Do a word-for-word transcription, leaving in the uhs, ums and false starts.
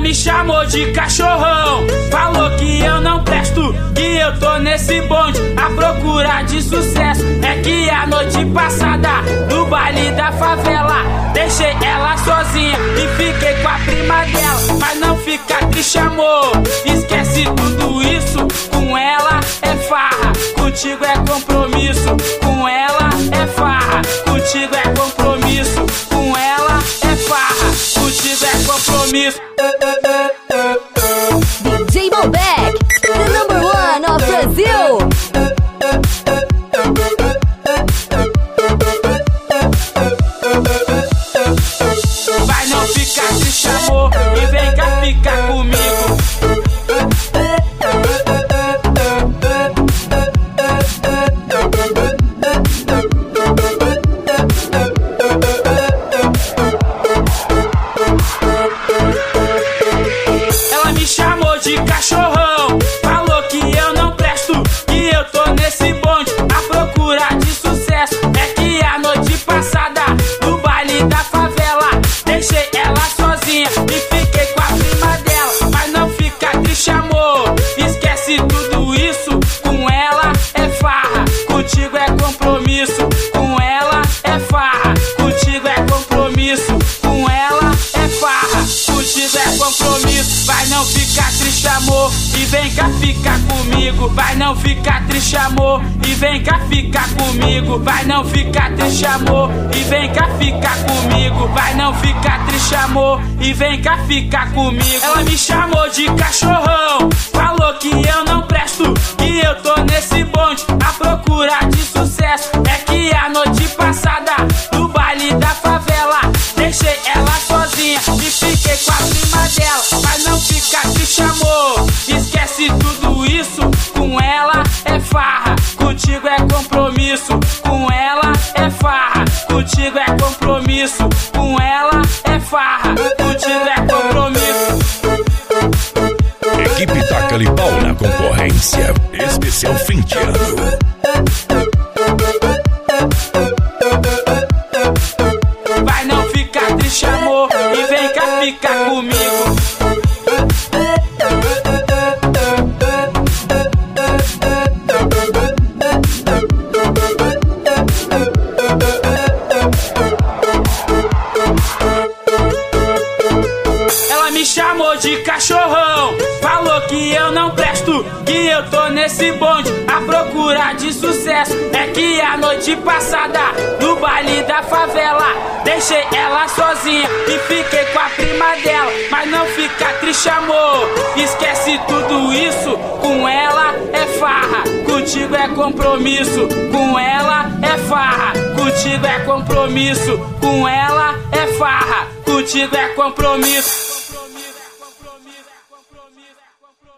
me chamou de cachorrão, falou que eu não presto, que eu tô nesse bonde à procura de sucesso. É que a noite passada, no baile da favela, deixei ela sozinha e fiquei com a prima dela. Mas não fica triste, amor, esquece tudo isso. Com ela é farra, contigo é compromisso. Com ela é farra, contigo é compromisso. Com ela é farra, contigo é compromisso. D J Bobek, the number one of Brazil. Vai não ficar triste, amor, e vem cá ficar comigo. Ela me chamou de cachorrão, falou que eu não presto, que eu tô nesse bonde à procura de sucesso. É que a noite passada, no baile da favela, deixei ela sozinha e fiquei com a prima dela. Mas não fica triste, amor, esquece tudo isso. Com ela é farra, contigo é compromisso. Com ela é farra, contigo é compromisso. Com ela é farra, contigo é compromisso. Vai não ficar triste, amor, e vem cá ficar comigo. Vai não ficar triste, amor, e vem cá ficar comigo. Vai não ficar triste, amor, e vem cá ficar comigo. Vai não ficar triste, amor, e vem cá ficar comigo. Ela me chamou de cachorrão, falou que eu não presto, que eu tô nesse bonde à procura de sucesso. É que a noite passada, no baile da favela, deixei ela sozinha e fiquei com a prima dela. Mas não fica triste, amor, esquece tudo isso. Com ela é farra, contigo é compromisso. Com ela é farra, contigo é compromisso. Com ela é farra, contigo é compromisso. Equipe Taca-lhe pau na concorrência. Especial fim de ano. Vai não ficar triste, amor, e vem cá ficar comigo. Ela me chamou de cachorrão, falou que eu não presto, que eu tô nesse bonde à procura de sucesso. É que a noite passada, no baile da favela, deixei ela sozinha e fiquei com a prima dela. Mas não fica triste, amor, esquece tudo isso. Com ela é farra, contigo é compromisso. Com ela é farra, contigo é compromisso. Com ela é farra, contigo é compromisso.